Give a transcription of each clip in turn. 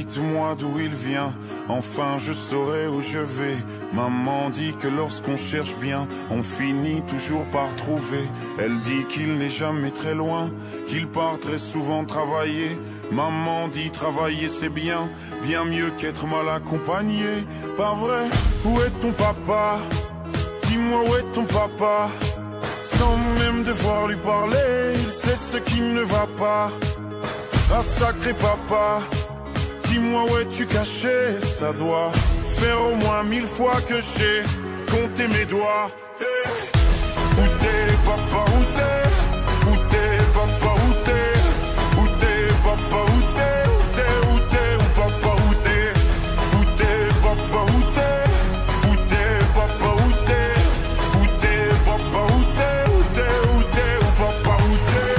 dites-moi d'où il vient, enfin je saurai où je vais. Maman dit que lorsqu'on cherche bien, on finit toujours par trouver. Elle dit qu'il n'est jamais très loin, qu'il part très souvent travailler. Maman dit travailler c'est bien, bien mieux qu'être mal accompagné. Pas vrai? Où est ton papa? Dis-moi où est ton papa? Sans même devoir lui parler, il sait ce qui ne va pas. Ah sacré papa, dis-moi où es-tu caché? Ça doit faire au moins 1000 fois que j'ai compté mes doigts. Hey. Où t'es papa, où t'es? Où t'es papa, où t'es? Où t'es papa, où t'es? Où t'es, où t'es, où papa, où t'es? Où t'es papa, où t'es? Où t'es papa, où t'es? Où t'es papa, où t'es? Où t'es, où t'es, où papa, où t'es?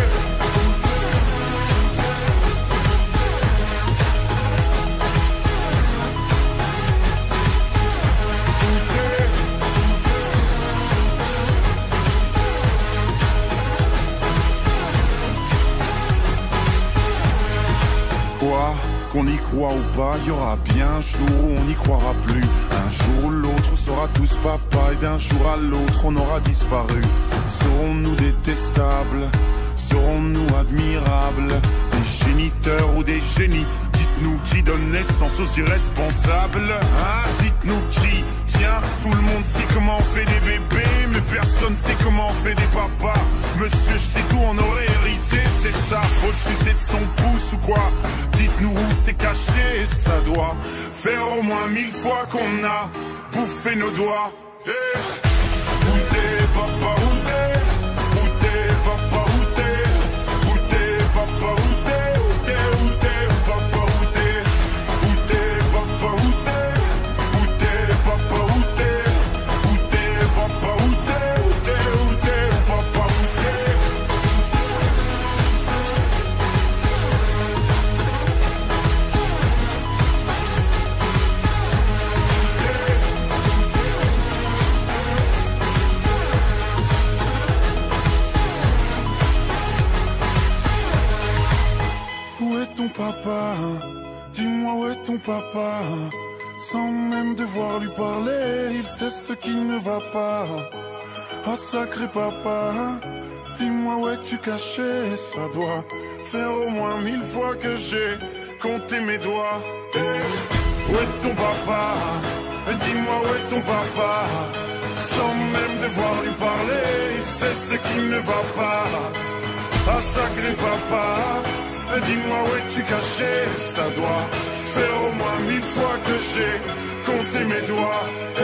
Quoi, qu'on y croit ou pas, y aura bien un jour où on n'y croira plus. Un jour où l'autre sera tous papa, et d'un jour à l'autre on aura disparu. Serons-nous détestables? Serons-nous admirables? Des géniteurs ou des génies? Dites-nous qui donne naissance aux irresponsables, hein? Dites-nous qui? Tiens, tout le monde sait comment on fait des bébés, mais personne sait comment on fait des papas. Monsieur, je sais tout, on aurait hérité, c'est ça. Faut le sucer de son pouce ou quoi? Dites-nous où c'est caché, ça doit faire au moins 1000 fois qu'on a bouffé nos doigts. Hey. Où t'es papa, où t'es? Où t'es papa, où t'es? Où t'es papa, où t'es? Où t'es, où t'es, où papa, où t'es? Où t'es papa, où t'es? Où t'es papa, où t'es? Où t'es papa, où t'es? Où t'es, où t'es, où papa, où t'es? Où est ton papa? Dis-moi où est ton papa? Sans même devoir lui parler, il sait ce qui ne va pas. Ah sacré papa, dis-moi où es-tu caché? Ça doit faire au moins 1000 fois que j'ai compté mes doigts. Hey. Où est ton papa? Dis-moi où est ton papa? Sans même devoir lui parler, il sait ce qui ne va pas. Ah sacré papa, dis-moi où es-tu caché? Ça doit faire au moins 1000 fois que j'ai compté mes doigts.